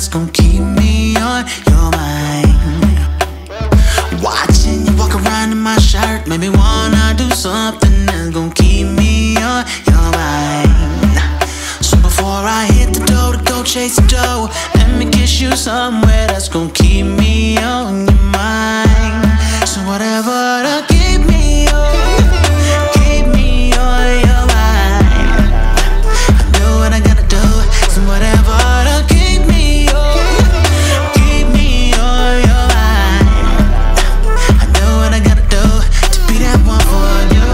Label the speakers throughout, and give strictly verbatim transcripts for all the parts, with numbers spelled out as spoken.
Speaker 1: gonna keep me on your mind. Watching you walk around in my shirt made me wanna do something that's gonna keep me on your mind. So before I hit the door to go chase the dough, let me kiss you somewhere that's gonna keep me on your mind. So whatever to keep me on, keep me on your mind. I do what I gotta do. So whatever to keep me on, keep me on your mind. I do what I gotta do to be that one for you.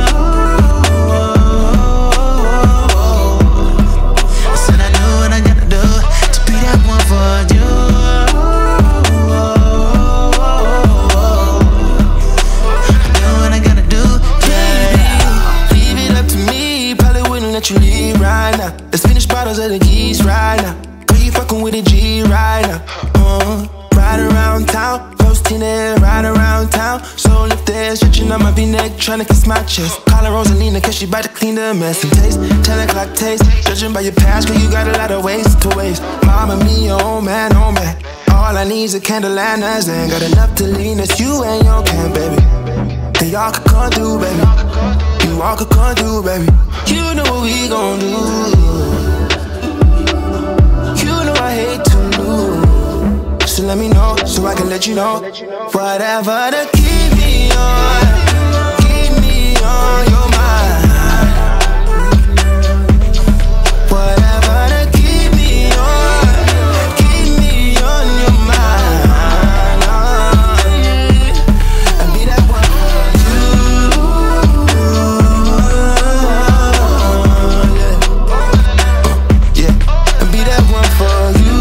Speaker 1: I said I do what I gotta do to be that one for you. I do what I gotta do, yeah.
Speaker 2: Leave it up to me, probably wouldn't let you leave right now. Let's finish bottles of the keys right now. Girl, you fucking with a G right now. Uh, ride around town, posting it right around town. So lifted, stretching on my V-neck, trying to kiss my chest. Call her Rosalina, cause she bout to clean the mess. And taste, ten o'clock taste. Judging by your past, girl, you got a lot of ways to waste. Mama, me, oh man, oh man. All I need is a candle and a zen. Got enough to lean us, you and your can, baby. They all could come through, baby. You all could come through, baby. You know what we gon' do. You know I hate to lose. So let me know, so I can let you know. Whatever to keep me on, keep me on your mind. Whatever to keep me on, keep me on your mind. And be that one for you. Yeah, and be that one for you.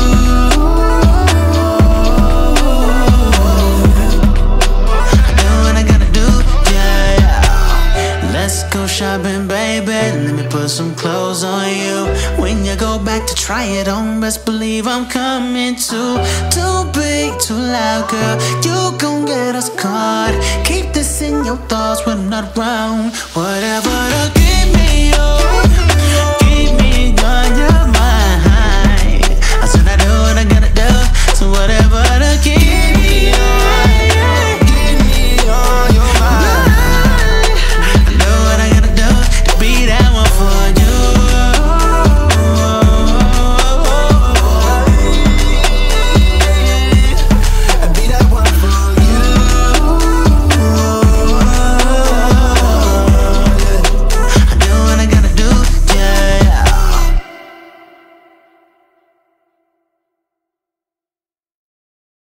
Speaker 1: Let's go shopping, baby. Let me put some clothes on you. When you go back to try it on, best believe I'm coming too. Too big, too loud, girl. You gon' get us caught. Keep this in your thoughts when I'm not around. Whatever the